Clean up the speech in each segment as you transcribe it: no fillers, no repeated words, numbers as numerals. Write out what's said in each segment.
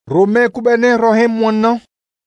Romain kubene rohe mwana.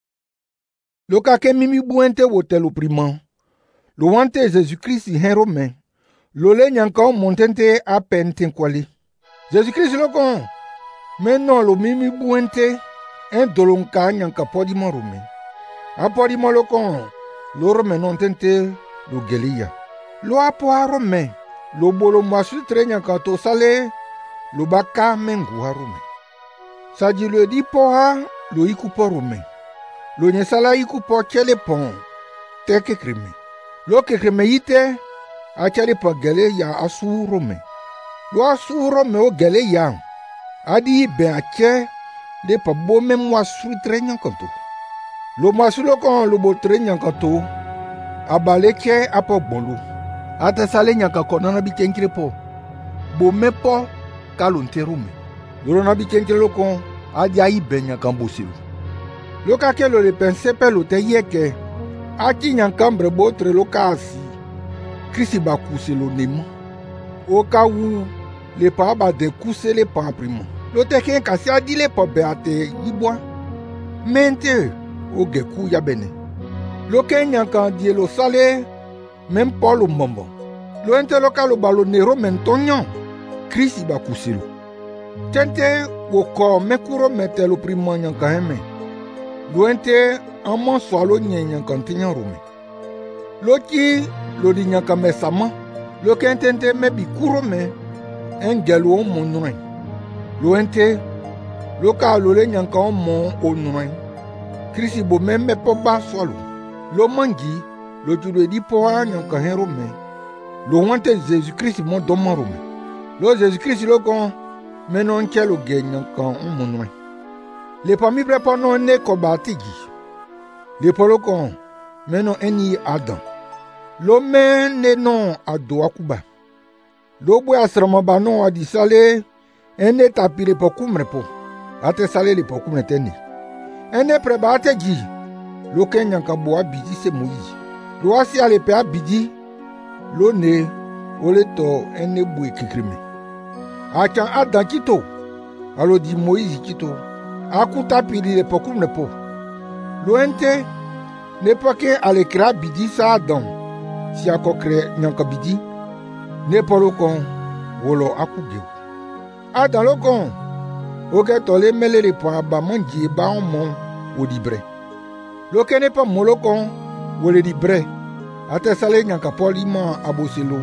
Loka ke mimi buente wotelo prima. Lo wante Jésus-Christ hen Romain. Lole nyanka montente a penten kwali. Jésus-Christ lokon. Maintenant lo mimi buente en dolonka nyanka podima Romain. A podima lokon. Lo Romain non tente lo gelia. Lo apo a Romain. Lo bolo masu tre nyanka to sale. Lo baka mengu a Romain. Saji lo di po ha lo ikupo Romain. Lo nyesala ikupo chele pon. Te kekreme. Lo kekreme yite. A chele po gele ya asu Romain. Lo asu Romain o gele ya. Adi ben a che. De pa bo men wasu tre nyankanto. Lo masu lo kon lo bo tre nyankanto. Abale che apo bonlo. Ata sale nyankako nana bi chenkire po. Bo me po kalonte Romain. Lo na bi chenkire lo kon. Adi ayi ben nyankambo silu. Lo ka ke lo le pensepe lo te yeke. Aki nyankambre bo tre lo ka asi. Krisi ba kuse lo nema. O ka wu le pa ba de kuse le pa primo. Lo te ken kasi adi le pa be ate yibwa. Mente o geku ya bene. Lo ken nyankan die lo sale. Même pas lo mombo. Lo ente lo ka lo balo nero mentonyon. Krisi ba kuse lo. Tente wo ko mekuro mete lo primo nyankan heme. Lo ente amon swalo nyankan tinyan Romain. Lo ki lo di nyankan mesama. Lo kentente mebi kuro me. Engelo o monuen. Lo ente lo ka lo le nyankan mon onuen. Krisi bo meme po ba swalo. Lo mangi lo judo di po a nyankan hen Romain. Lo wante Jésus-Christ mon doma Romain. Lo Jésus-Christ lo kon menon chelo ge nyankan monuen. Le pa mi prepa non ne ko batigi. Le polo kon menon eni Adam. Lo men ne non ado akuba. Lo bwe asrama ba non adi sale ene tapi le pokumre po. Ate sale le pokumre teni. Ene preba ate gi. Lo ken nyanka bo abidi se Moïse. Lo asi ale pe abidi. Lo ne ole to ene bwe kikrime. Achan Adam kito. Alo di Moïse kito. Aku tapi le pokumre po. Lo ente ne pa ke ale kra bidi sa Adam. Si ako kre nyanka bidi. Ne polo kon wolo akuge. Adam lo kon oke tole melere po aba manji ba on o libre. Lo ke ne pa molo kon wole libre. Ate sale nyanka poli ma aboselo.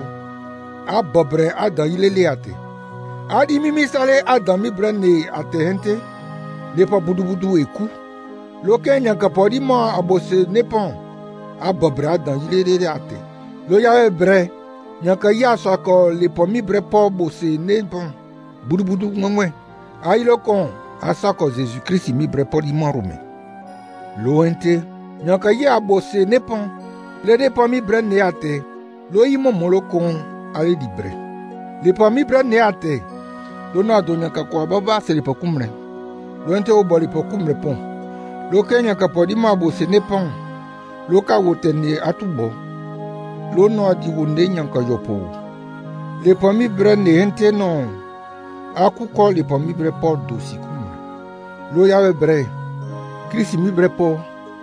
Abobre Adam ilele ate. Adi mimi sale Adam mi brene ate hente. Ne pa budu eku. Lo ke nyanka poli ma abose ne pa. Abobre Adam ilele ate. Lo ya bre. Nyanka ya sako le pomi bre po bose ne bon. Budu ngwe. Ayi lo kon asako Jésus-Christ mi bre po di man Romain. Lo ente nyanka ya bose ne pon. Le de pomi bre ne ate. Lo yi mo lo kon ale di bre. Le pomi bre ne ate. Lo na do nyanka kwa baba se le pokumre. Lo ente o bo le pokumre pon. Lo ke nyanka po di man bose ne pon. Lo ka wote ne atubo. Lo no adi wonde nyanka yopo. Le pomi bre ne hente non. Aku ko le pomi bre po dosi kumre. Lo yawe bre. Krisi mi bre po.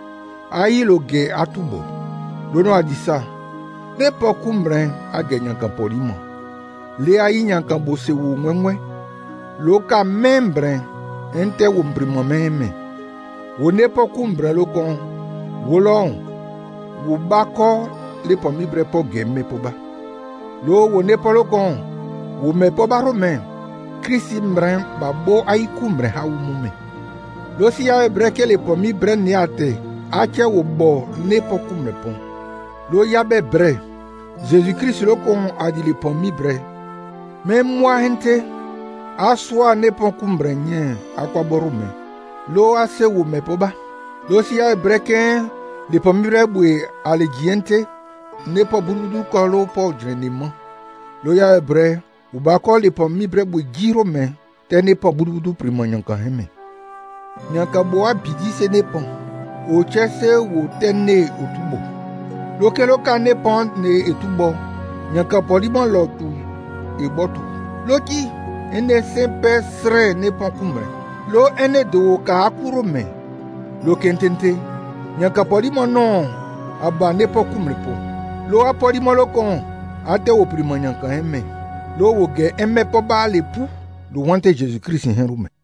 Ayi lo ge atubo. Lo no adi sa. Ne po kumre age nyanka polimo. Le ayi nyanka bose wu mwenwe. Lo ka membre ente wo mprimo meme. Wo ne po kumre lo kon. Wo lo. Wo bako le pomi bre po gemme po ba. Lo wo ne po lo kon. Wo me po ba Romain. Krisi mbren ba bo ayi kumbre ha wu mume. Lo si ya bre ke le pomi bre ne ate. Ache wo bo ne po kumre pon. Lo ya be bre. Jésus-Christ lo kon adi le pomi bre. Men moi hente. Aswa ne po kumbre nye akwa bo Romain. Lo ase wo me po ba. Lo si ya bre ke le pomi bre bwe ale giente. Ne po budu ko lo po drenima. Lo ya bre. Ou ba ko le pomi bre bwe gi Romain. Te ne po budu primo nyanka heme. Nyanka bo abidi se ne pon. O chese wo tene otubo. Lo ke lo ka ne pon ne etubo. Nyanka poli bon lotu e botu. Lo ki ene sempe sre ne pon kumre. lo ene do ka akuro me lo kentente nyanka podi mo no aba ne po kumripo lo apodi mo lo kon ate wo primo nyanka eme lo wo ge eme po ba le pu lo wante Jésus Christ hen rume